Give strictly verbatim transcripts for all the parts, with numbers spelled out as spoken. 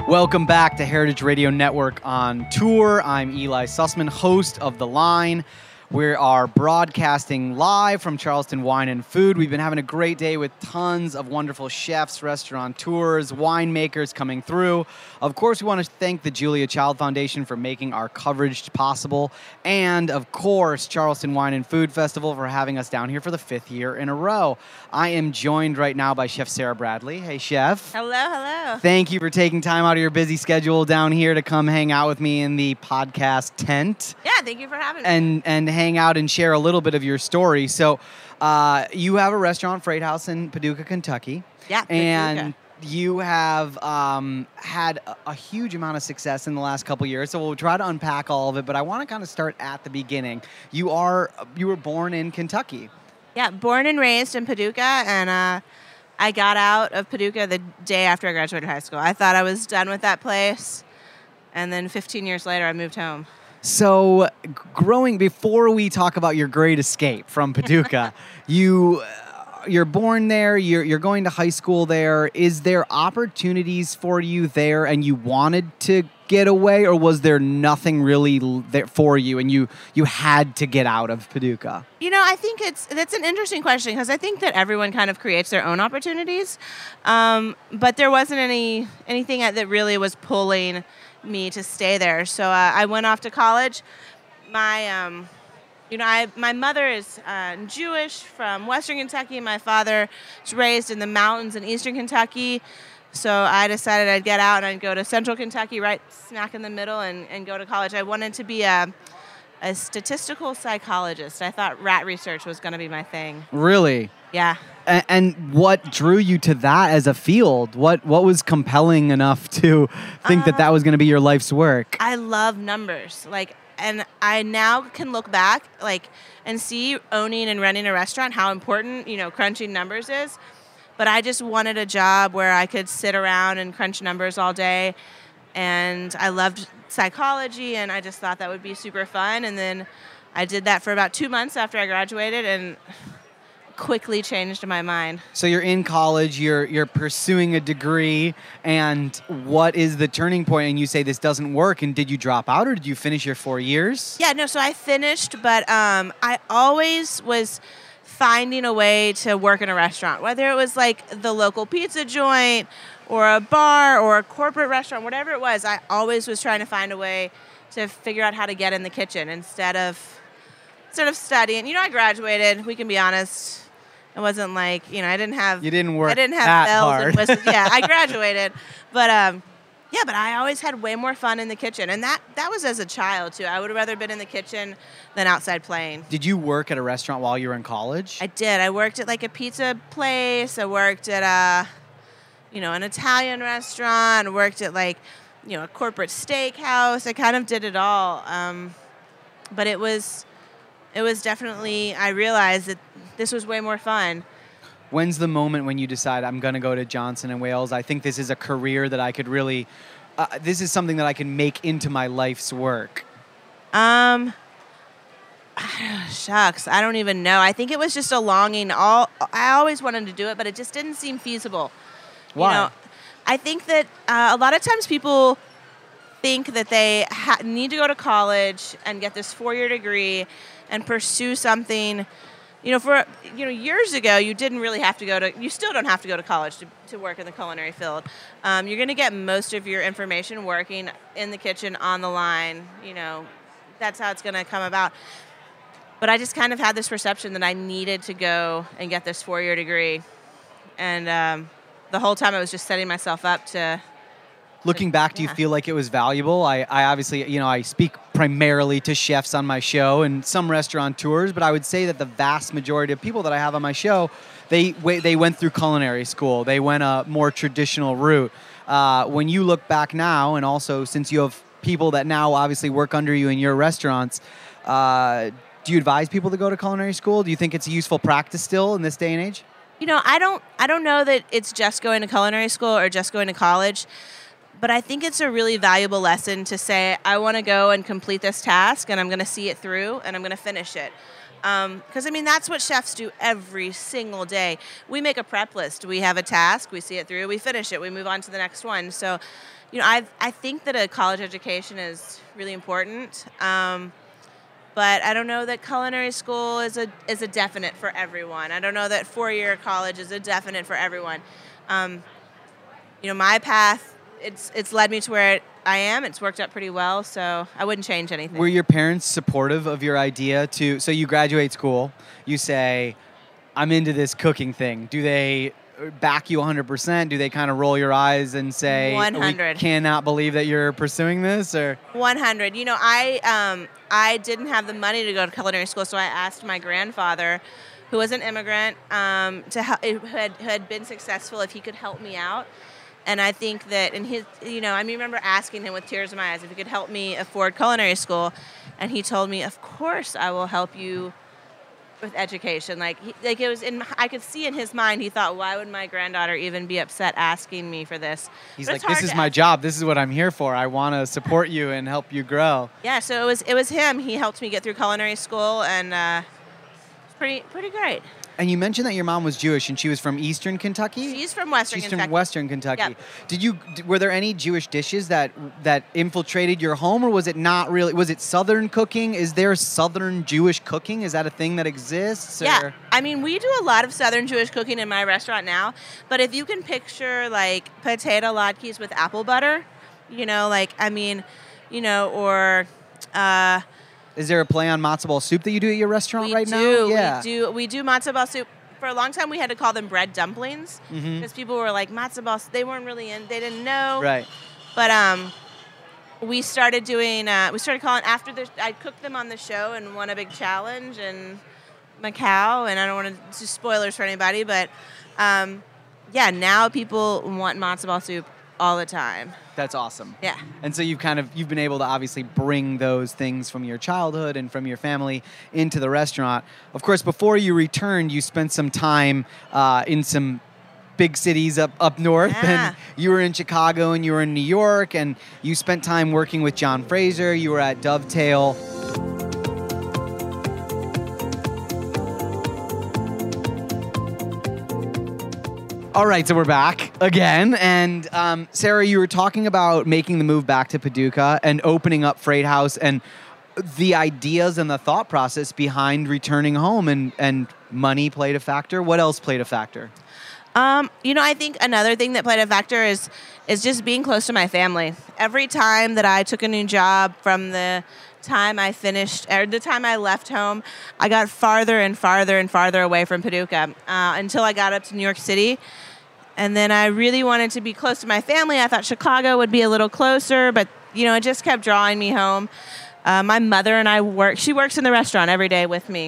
Welcome back to Heritage Radio Network on Tour. I'm Eli Sussman, host of The Line. We are broadcasting live from Charleston Wine and Food. We've been having a great day with tons of wonderful chefs, restaurateurs, winemakers coming through. Of course, we want to thank the Julia Child Foundation for making our coverage possible. And, of course, Charleston Wine and Food Festival for having us down here for the fifth year in a row. I am joined right now by Chef Sarah Bradley. Hey, Chef. Hello, hello. Thank you for taking time out of your busy schedule down here to come hang out with me in the podcast tent. Yeah, thank you for having me. And, and hang out and share a little bit of your story. So uh, you have a restaurant, Freight House in Paducah, Kentucky. Yeah, Paducah. And you have um, had a, a huge amount of success in the last couple years. So we'll try to unpack all of it, but I want to kind of start at the beginning. You are you were born in Kentucky. Yeah, born and raised in Paducah, and uh, I got out of Paducah the day after I graduated high school. I thought I was done with that place, and then fifteen years later, I moved home. So, growing, before we talk about your great escape from Paducah, you, uh, you're born there, you're, you're going to high school there. Is there opportunities for you there and you wanted to get away, or was there nothing really there for you and you, you had to get out of Paducah? You know, I think it's that's an interesting question because I think that everyone kind of creates their own opportunities, um, but there wasn't any anything that really was pulling me to stay there. So uh, I went off to college. My, um, you know, I my mother is uh, Jewish from Western Kentucky. My father was raised in the mountains in Eastern Kentucky. So I decided I'd get out and I'd go to Central Kentucky, right smack in the middle, and, and go to college. I wanted to be a, a statistical psychologist. I thought rat research was going to be my thing. Really? Yeah. And, and what drew you to that as a field? What what was compelling enough to think uh, that that was going to be your life's work? I love numbers. Like, and I now can look back, like, and see owning and running a restaurant, how important, you know, crunching numbers is. But I just wanted a job where I could sit around and crunch numbers all day. And I loved psychology, and I just thought that would be super fun. And then I did that for about two months after I graduated, and quickly changed my mind. So you're in college, you're you're pursuing a degree, and what is the turning point? And you say this doesn't work, and did you drop out, or did you finish your four years? Yeah, no, so I finished, but um, I always was finding a way to work in a restaurant, whether it was like the local pizza joint or a bar or a corporate restaurant, whatever it was. I always was trying to find a way to figure out how to get in the kitchen instead of instead of studying. You know, I graduated, we can be honest. It wasn't like, you know, I didn't have You didn't work I didn't have that bells hard. and whistles. Yeah, I graduated. But um yeah, but I always had way more fun in the kitchen. And that, that was as a child, too. I would have rather been in the kitchen than outside playing. Did you work at a restaurant while you were in college? I did. I worked at, like, a pizza place. I worked at, a, you know, an Italian restaurant. I worked at, like, you know, a corporate steakhouse. I kind of did it all. Um, but it was, it was definitely, I realized that this was way more fun. When's the moment when you decide I'm going to go to Johnson and Wales? I think this is a career that I could really, uh, this is something that I can make into my life's work. Um, shucks, I don't even know. I think it was just a longing. All I always wanted to do it, but it just didn't seem feasible. Why? You know, I think that uh, a lot of times people think that they ha- need to go to college and get this four-year degree and pursue something. You know, for, you know, years ago, you didn't really have to go to, you still don't have to go to college to, to work in the culinary field. Um, you're going to get most of your information working in the kitchen, on the line. You know, that's how it's going to come about. But I just kind of had this perception that I needed to go and get this four-year degree. And um, the whole time I was just setting myself up to... Looking back, do you Yeah. feel like it was valuable? I, I obviously, you know, I speak primarily to chefs on my show and some restaurateurs, but I would say that the vast majority of people that I have on my show, they they went through culinary school. They went a more traditional route. Uh, when you look back now, and also since you have people that now obviously work under you in your restaurants, uh, do you advise people to go to culinary school? Do you think it's a useful practice still in this day and age? You know, I don't I don't know that it's just going to culinary school or just going to college. But I think it's a really valuable lesson to say, I want to go and complete this task, and I'm going to see it through, and I'm going to finish it. Because, I mean, that's what chefs do every single day. We make a prep list. We have a task. We see it through. We finish it. We move on to the next one. So, you know, I I think that a college education is really important. Um, but I don't know that culinary school is a is a definite for everyone. I don't know that four-year college is a definite for everyone. Um, you know, my path, it's it's led me to where I am. It's worked out pretty well, so I wouldn't change anything. Were your parents supportive of your idea to, so you graduate school, you say, I'm into this cooking thing. Do they back you one hundred percent? Do they kind of roll your eyes and say, one hundred. We cannot believe that you're pursuing this? Or one hundred. You know, I um, I didn't have the money to go to culinary school, so I asked my grandfather, who was an immigrant, um, to help, who had, who had been successful, if he could help me out. And I think that in his, you know, I remember asking him with tears in my eyes if he could help me afford culinary school. And he told me, of course I will help you with education. Like, he, like it was in, I could see in his mind, he thought, why would my granddaughter even be upset asking me for this? He's but like, this is my job. This is what I'm here for. I want to support you and help you grow. Yeah, so it was it was him. He helped me get through culinary school, and uh, it's pretty pretty great. And you mentioned that your mom was Jewish, and she was from Eastern Kentucky? She's from Western She's Kentucky. from Western Kentucky. Yep. Did you? Were there any Jewish dishes that that infiltrated your home, or was it not really? Was it Southern cooking? Is there Southern Jewish cooking? Is that a thing that exists? Or? Yeah, I mean, we do a lot of Southern Jewish cooking in my restaurant now. But if you can picture like potato latkes with apple butter, you know, like I mean, you know, or. Uh, Is there a play on matzo ball soup that you do at your restaurant we right do, now? Yeah, we do. We do matzo ball soup. For a long time, we had to call them bread dumplings because mm-hmm. people were like matzo ball. They weren't really in. They didn't know. Right. But um, we started doing. Uh, we started calling after the. I cooked them on the show and won a big challenge in Macau. And I don't want to do spoilers for anybody, but um, yeah, now people want matzo ball soup all the time. That's awesome. Yeah. And so you've kind of you've been able to obviously bring those things from your childhood and from your family into the restaurant. Of course, before you returned, you spent some time uh, in some big cities up up north, Yeah. and you were in Chicago and you were in New York, and you spent time working with John Fraser. You were at Dovetail. All right, so we're back again. And um, Sarah, you were talking about making the move back to Paducah and opening up Freight House and the ideas and the thought process behind returning home, and, and money played a factor. What else played a factor? Um, you know, I think another thing that played a factor is is just being close to my family. Every time that I took a new job, from the time I finished, or the time I left home, I got farther and farther and farther away from Paducah uh, until I got up to New York City. And then I really wanted to be close to my family. I thought Chicago would be a little closer, but, you know, it just kept drawing me home. Uh, my mother and I work, she works in the restaurant every day with me.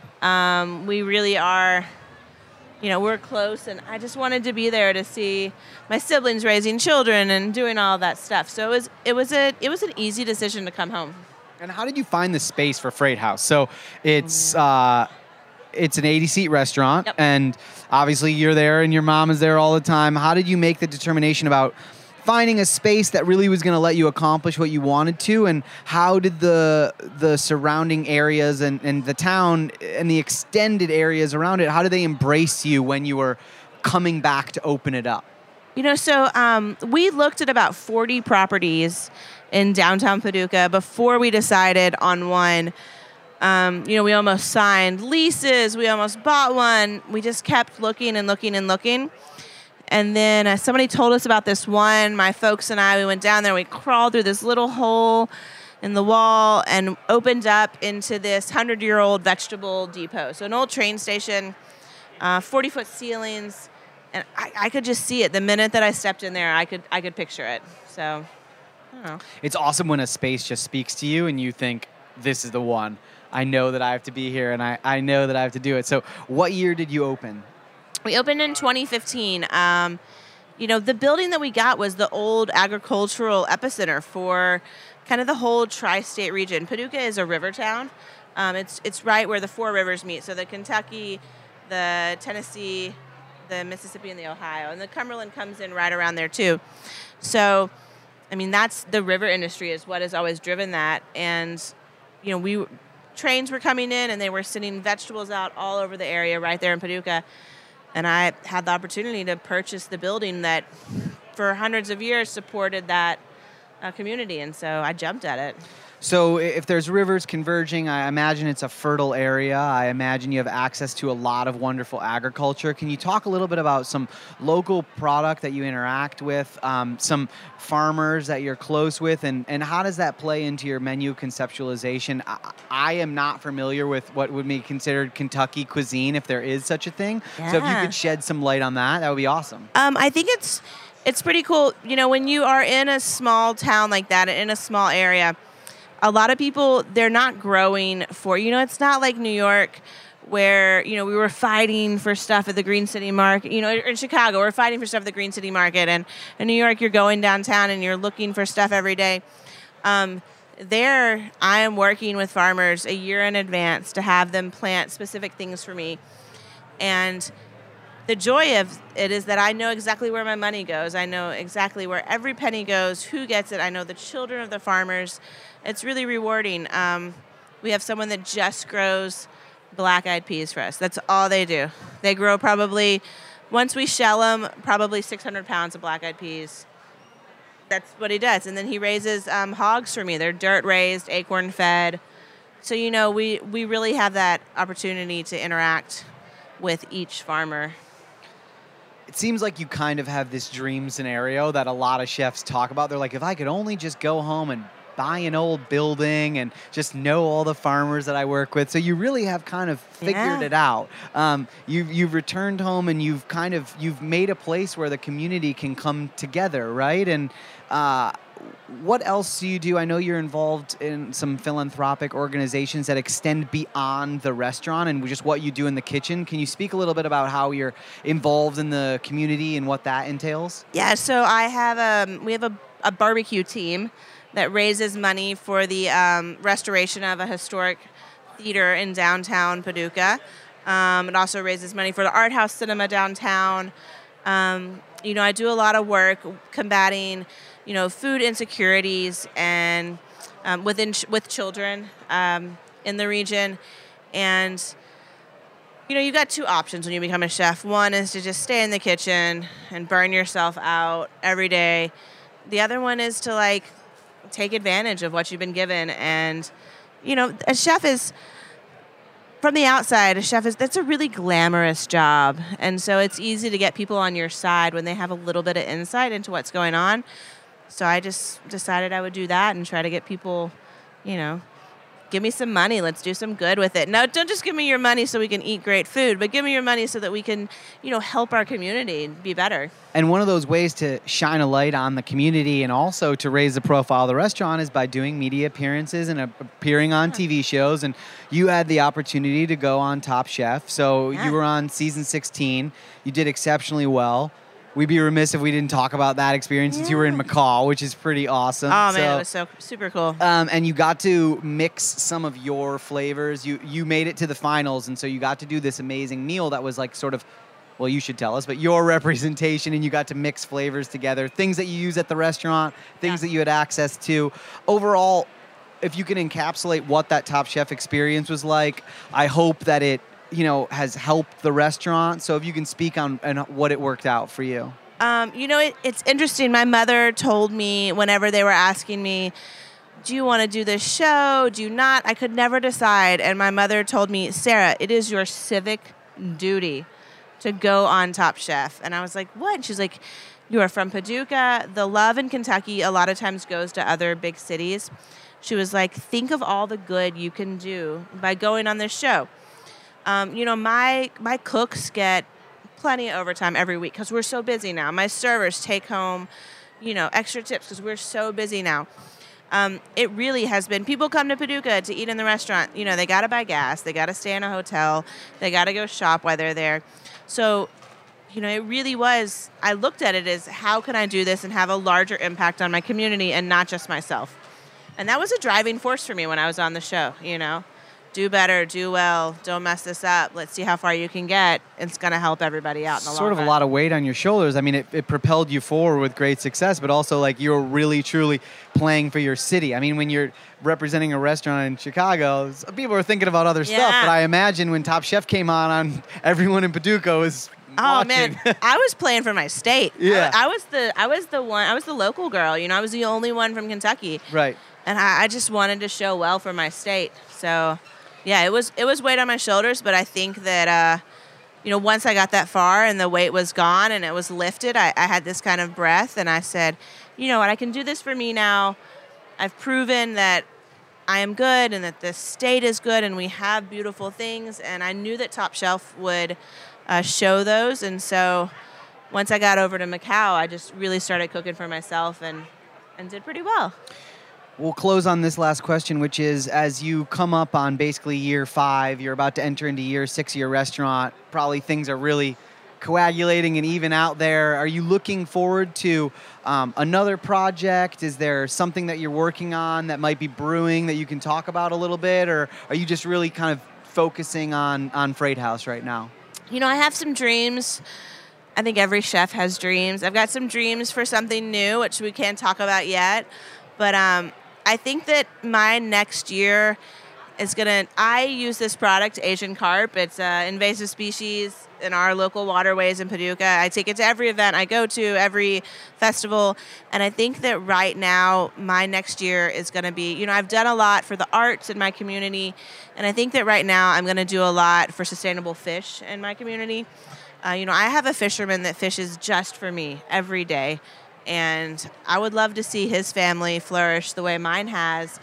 Um, we really are, you know, we're close, and I just wanted to be there to see my siblings raising children and doing all that stuff. So it was, it was a, it was an easy decision to come home. And how did you find the space for Freight House? So it's uh, it's an eighty-seat restaurant, Yep. and obviously you're there and your mom is there all the time. How did you make the determination about finding a space that really was going to let you accomplish what you wanted to, and how did the the surrounding areas and, and the town and the extended areas around it, how did they embrace you when you were coming back to open it up? You know, so um, we looked at about forty properties in downtown Paducah before we decided on one. Um, you know, we almost signed leases. We almost bought one. We just kept looking and looking and looking. And then uh, somebody told us about this one. My folks and I, we went down there. We crawled through this little hole in the wall and opened up into this hundred-year-old vegetable depot. So an old train station, uh, forty-foot ceilings. And I, I could just see it. The minute that I stepped in there, I could I could picture it. So, I don't know. It's awesome when a space just speaks to you and you think, this is the one. I know that I have to be here, and I, I know that I have to do it. So what year did you open? We opened in twenty fifteen. Um, you know, the building that we got was the old agricultural epicenter for kind of the whole tri-state region. Paducah is a river town. Um, it's it's right where the four rivers meet. So the Kentucky, the Tennessee, the Mississippi, and the Ohio. And the Cumberland comes in right around there too. So, I mean, that's the river industry is what has always driven that. And, you know, we trains were coming in and they were sending vegetables out all over the area right there in Paducah. And I had the opportunity to purchase the building that for hundreds of years supported that uh, community. And so I jumped at it. So if there's rivers converging, I imagine it's a fertile area. I imagine you have access to a lot of wonderful agriculture. Can you talk a little bit about some local product that you interact with, um, some farmers that you're close with, and, and how does that play into your menu conceptualization? I, I am not familiar with what would be considered Kentucky cuisine, if there is such a thing. Yeah. So if you could shed some light on that, that would be awesome. Um, I think it's it's pretty cool. You know, when you are in a small town like that, in a small area, a lot of people, they're not growing for, you know, it's not like New York where, you know, we were fighting for stuff at the Green City Market. You know, in Chicago, we're fighting for stuff at the Green City Market. And in New York, you're going downtown and you're looking for stuff every day. Um, there, I am working with farmers a year in advance to have them plant specific things for me. And the joy of it is that I know exactly where my money goes. I know exactly where every penny goes, who gets it. I know the children of the farmers. It's really rewarding. Um, we have someone that just grows black-eyed peas for us. That's all they do. They grow probably, once we shell them, probably six hundred pounds of black-eyed peas. That's what he does. And then he raises um, hogs for me. They're dirt-raised, acorn-fed. So, you know, we, we really have that opportunity to interact with each farmer. It seems like you kind of have this dream scenario that a lot of chefs talk about. They're like, if I could only just go home and buy an old building and just know all the farmers that I work with. So you really have kind of figured Yeah. it out. Um, you've, you've returned home and you've kind of, you've made a place where the community can come together, right? And uh, what else do you do? I know you're involved in some philanthropic organizations that extend beyond the restaurant and just what you do in the kitchen. Can you speak a little bit about how you're involved in the community and what that entails? Yeah, so I have um, we have a, a barbecue team that raises money for the um, restoration of a historic theater in downtown Paducah. Um, it also raises money for the Art House Cinema downtown. Um, you know, I do a lot of work combating, you know, food insecurities and um, within ch- with children um, in the region. And you know, you got two options when you become a chef. One is to just stay in the kitchen and burn yourself out every day. The other one is to like take advantage of what you've been given. And, you know, a chef is, from the outside, a chef is, that's a really glamorous job. And so it's easy to get people on your side when they have a little bit of insight into what's going on. So I just decided I would do that and try to get people, you know, give me some money. Let's do some good with it. No, don't just give me your money so we can eat great food, but give me your money so that we can, you know, help our community be better. And one of those ways to shine a light on the community and also to raise the profile of the restaurant is by doing media appearances and appearing on T V shows. And you had the opportunity to go on Top Chef. So Yeah. you were on season sixteen. You did exceptionally well. We'd be remiss if we didn't talk about that experience since you were in McCall, which is pretty awesome. Oh, man, So, it was so super cool. Um, and you got to mix some of your flavors. You you made it to the finals, and so you got to do this amazing meal that was like sort of, well, you should tell us, but your representation, and you got to mix flavors together, things that you use at the restaurant, things Yeah. that you had access to. Overall, if you can encapsulate what that Top Chef experience was like, I hope that it, you know, has helped the restaurant. So if you can speak on and what it worked out for you. Um, you know, it, it's interesting. My mother told me whenever they were asking me, do you want to do this show? Do you not? I could never decide. And my mother told me, Sarah, it is your civic duty to go on Top Chef. And I was like, what? And she's like, you are from Paducah. The love in Kentucky a lot of times goes to other big cities. She was like, think of all the good you can do by going on this show. Um, you know, my my cooks get plenty of overtime every week because we're so busy now. My servers take home, you know, extra tips because we're so busy now. Um, it really has been, people come to Paducah to eat in the restaurant. You know, they got to buy gas. They got to stay in a hotel. They got to go shop while they're there. So, you know, it really was, I looked at it as how can I do this and have a larger impact on my community and not just myself. And that was a driving force for me when I was on the show, you know. do better, do well, don't mess this up. Let's see how far you can get. It's going to help everybody out in the long run. Sort of a lot of weight on your shoulders. I mean, it, it propelled you forward with great success, but also like you're really, truly playing for your city. I mean, when you're representing a restaurant in Chicago, people are thinking about other Yeah. stuff, but I imagine when Top Chef came on, on everyone in Paducah was Oh watching. man, I was playing for my state. Yeah. I, I was the I was the one I was the local girl. You know, I was the only one from Kentucky, Right. and I, I just wanted to show well for my state. So, yeah, it was it was weight on my shoulders, but I think that uh, you know, once I got that far and the weight was gone and it was lifted, I, I had this kind of breath, and I said, you know what, I can do this for me now. I've proven that I am good and that the state is good and we have beautiful things, and I knew that Top Shelf would uh, show those. And so once I got over to Macau, I just really started cooking for myself and, and did pretty well. We'll close on this last question, which is, as you come up on basically year five, you're about to enter into year six of your restaurant, probably things are really coagulating and even out there. Are you looking forward to um, another project? Is there something that you're working on that might be brewing that you can talk about a little bit? Or are you just really kind of focusing on, on Freight House right now? You know, I have some dreams. I think every chef has dreams. I've got some dreams for something new, which we can't talk about yet. But um, I think that my next year is going to... I use this product, Asian carp. It's an invasive species in our local waterways in Paducah. I take it to every event I go to, every festival. And I think that right now, my next year is going to be... You know, I've done a lot for the arts in my community. And I think that right now I'm going to do a lot for sustainable fish in my community. Uh, you know, I have a fisherman that fishes just for me every day. And I would love to see his family flourish the way mine has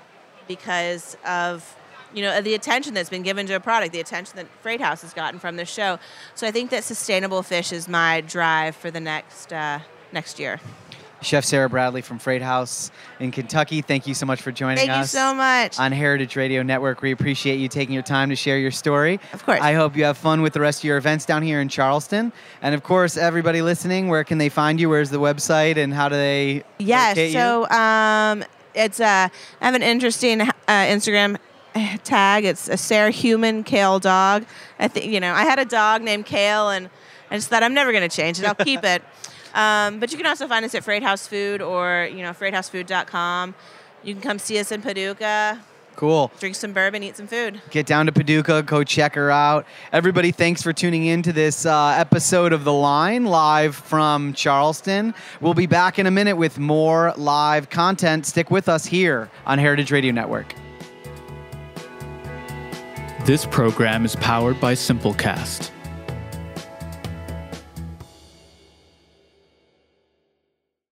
because of, you know, the attention that's been given to a product, the attention that Freight House has gotten from this show. So I think that sustainable fish is my drive for the next uh, next year. Chef Sarah Bradley from Freight House in Kentucky, thank you so much for joining Thank us. you so much. On Heritage Radio Network. We appreciate you taking your time to share your story. Of course. I hope you have fun with the rest of your events down here in Charleston. And of course, everybody listening, where can they find you? Where's the website and how do they Yes, locate so you? um, it's uh, I have an interesting uh, Instagram tag. It's a Sarah Human Kale Dog. I think you know I had a dog named Kale, and I just thought I'm never going to change it. I'll keep it. Um, but you can also find us at Freight House Food or you know freight house food dot com. You can come see us in Paducah. Cool. Drink some bourbon, eat some food. Get down to Paducah, go check her out. Everybody, thanks for tuning in to this uh, episode of The Line, live from Charleston. We'll be back in a minute with more live content. Stick with us here on Heritage Radio Network. This program is powered by Simplecast.